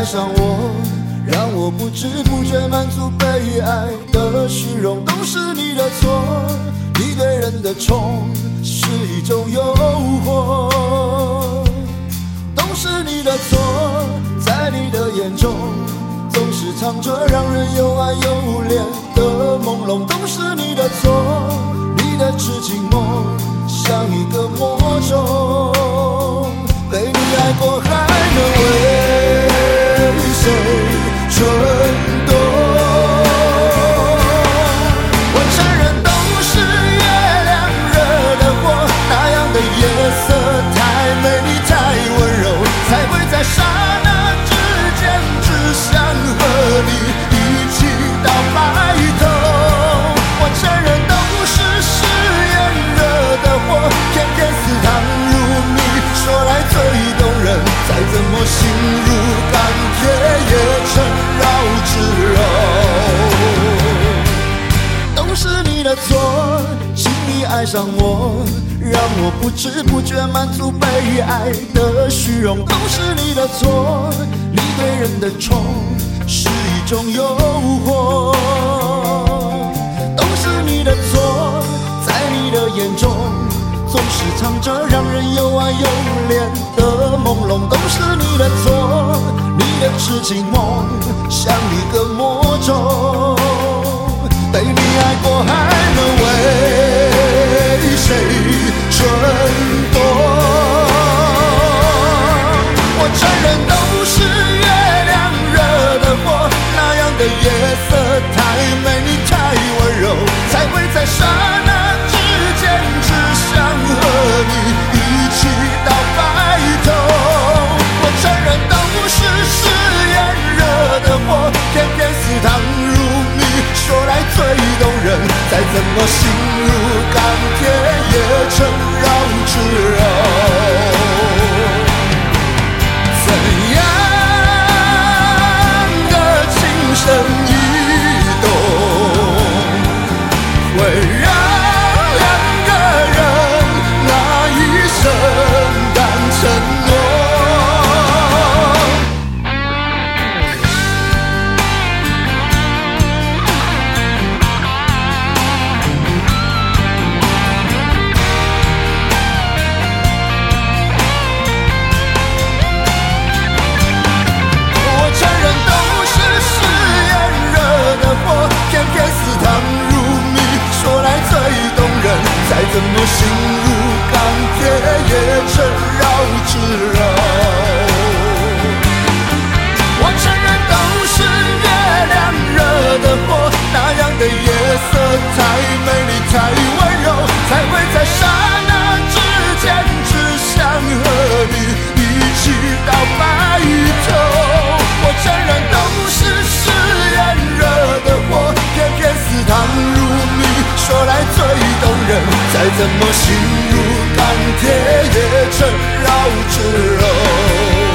上我，让我不知不觉满足被爱的虚荣，都是你的错。你对人的宠是一种诱惑，都是你的错。在你的眼中，总是藏着让人又爱又怜的朦胧，都是你的错。你的痴情梦像一个魔咒，被你爱过还能为谁蠢动？我承认都是月亮惹的祸，那样的夜色太美丽太温柔，才会在刹那之间只想和你一起到白头。我承认都是誓言惹的祸，偏偏似糖如蜜，说来最动人，再怎么心如钢铁也成绕指柔。都是你的错，轻易爱上我，让我不知不觉满足被爱的虚荣，都是你的错。你对人的宠是一种诱惑，都是你的错。在你的眼中，总是藏着让人又爱又怜的朦胧，都是你的错。你的痴情梦像一个魔咒，被你爱过还能为谁蠢动？我承认都是月亮惹的祸，那样的夜色太美丽太温柔，才会在刹那之间只想和你一起到白头。我承认都是誓言惹的祸，偏偏似糖如蜜，说来最动人，再怎么心如钢铁也成绕指柔。怎样的情深意动，会让两个人那一生敢承诺？偏偏似糖如蜜，说来最动人，再怎么心如钢铁也成绕指柔。我承认都是月亮惹的祸，那样的夜色太美丽太温柔，才会在刹那之间只想和你一起到白头。我承认都是誓言惹的祸，偏偏似糖如蜜，说来最动人，再怎么心如钢铁也成绕指柔。